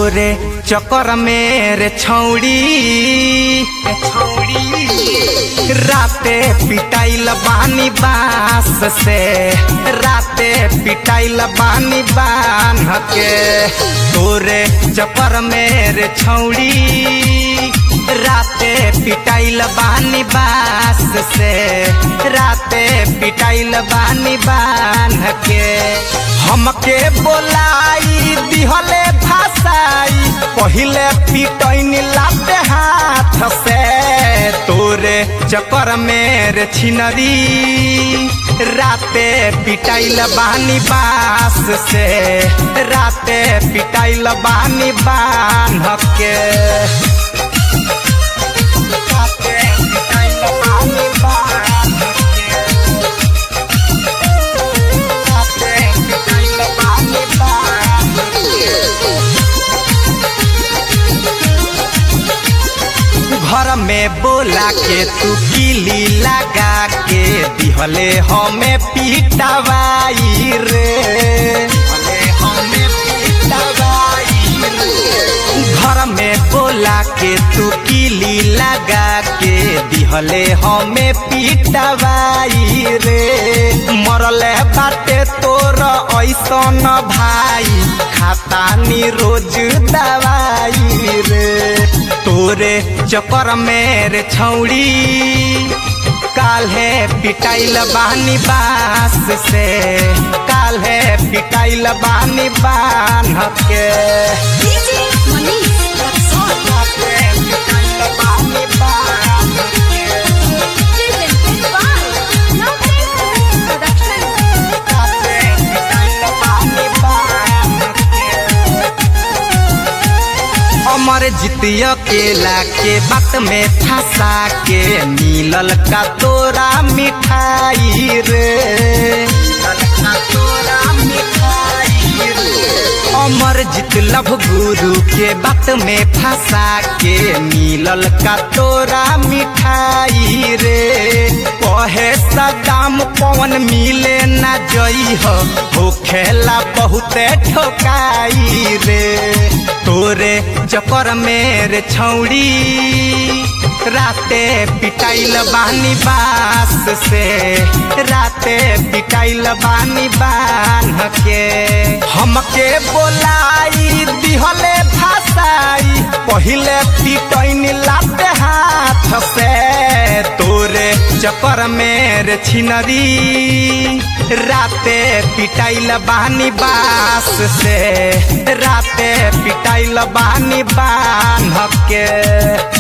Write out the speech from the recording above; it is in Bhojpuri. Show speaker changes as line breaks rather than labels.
तोरे चक्कर में रे छौड़ी राते पिटाइल बानी बांस से, राते पिटाइल बानी बांध के। तोरे चक्कर में रे छौड़ी राते पिटाइल बानी बांस से, राते पिटाइल बानी बांध के। हमके बोलाई दिहले भाषाई पहिले पिटैन लाते हाथ से। तोरे चक्कर में रे छिनरी राते पिटाइल बानी बांस से, राते पिटाइल बानी बांध के। घर में बोला के तू किली लगा के दिहले हमें पिटवाई रे, हमें पिटवाई रे। घर में बोला के तू किली लगा के दिहले हमें पिटवाई रे। मरले बाटे तोर ऐसन भाई खातानी रोज दवाई रे। तोरे चक्कर में रे छौड़ी काल्हे पिटाइल बानी बांस से, काल्हे पिटाइल बानी बांध के। अमर जितिया केला के बात में फंसा के मिलल का तोरा मिठाई रे, अमर जित लभ गुरु के बात में फंसा के मिलल का तोरा मिठाई रे। कहे सदाम पवन मिले ना जई हो खेला बहुते ठोकाई रे। तोरे चक्कर में रे छौड़ी राते पिटाइल बानी बांस से, राते पिटाइल बानी बांध के। हमके बोलाई दिहले भाषाई पहिले पिटैन लाते हाथ से। तोरे चक्कर में रे छिनरी राते पिटाइल बानी बांस से, राते पिटाइल बानी बांध के।